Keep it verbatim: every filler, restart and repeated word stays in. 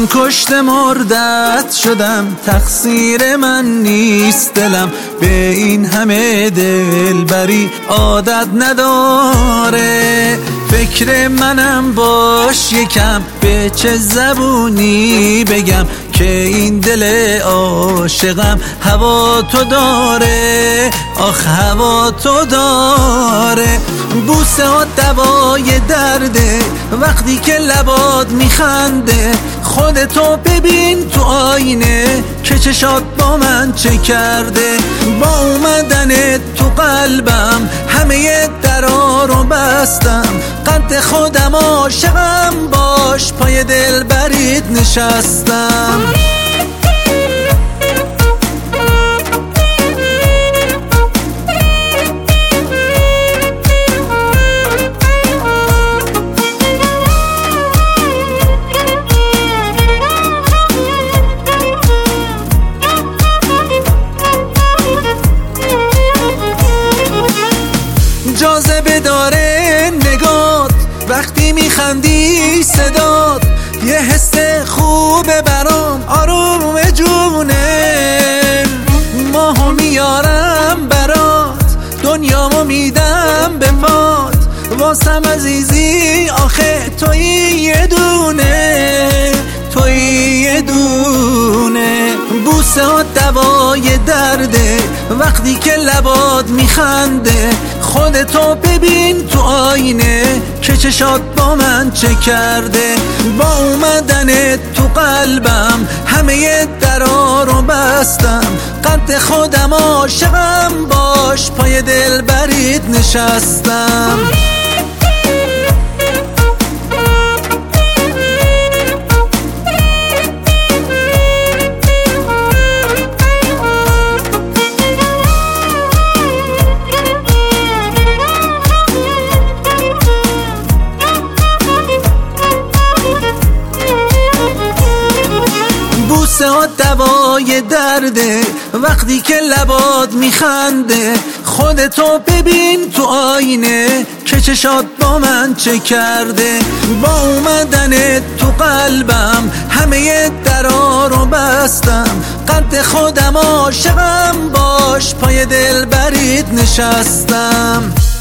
من کشت مردت شدم، تقصیر من نیست، دلم به این همه دلبری عادت نداره. فکر منم باش یکم، به چه زبونی بگم که این دل عاشقم هوا تو داره، آخ هوا تو داره. بوسه ها دوای درده وقتی که لبات میخنده، خودتو ببین تو آینه که چشات با من چه کرده. با اومدن تو قلبم همه درا رو بستم، قد خودم عاشقم باش، پای دل برید نشستم. جاذبه داره نگات وقتی میخندی، صدات یه حس خوبه برام، آروم جونه. ماهو میارم برات، دنیامو میدم به پات، واسم عزیزی آخه توی یه دونه، توی یه دونه. بوسه ها دوای درده وقتی که لبات میخنده، خودتو ببین تو آینه که چشات با من چه کرده. با اومدن تو قلبم همه درا رو بستم، قد خودم عاشقم باش، پای دل برید نشستم. بوسه ها دوای درده وقتی که لبات میخنده، خودتو ببین تو آینه که چشات با من چه کرده. با اومدن تو قلبم همه درا رو بستم، قد خودم عاشقم باش، پای دل برید نشستم.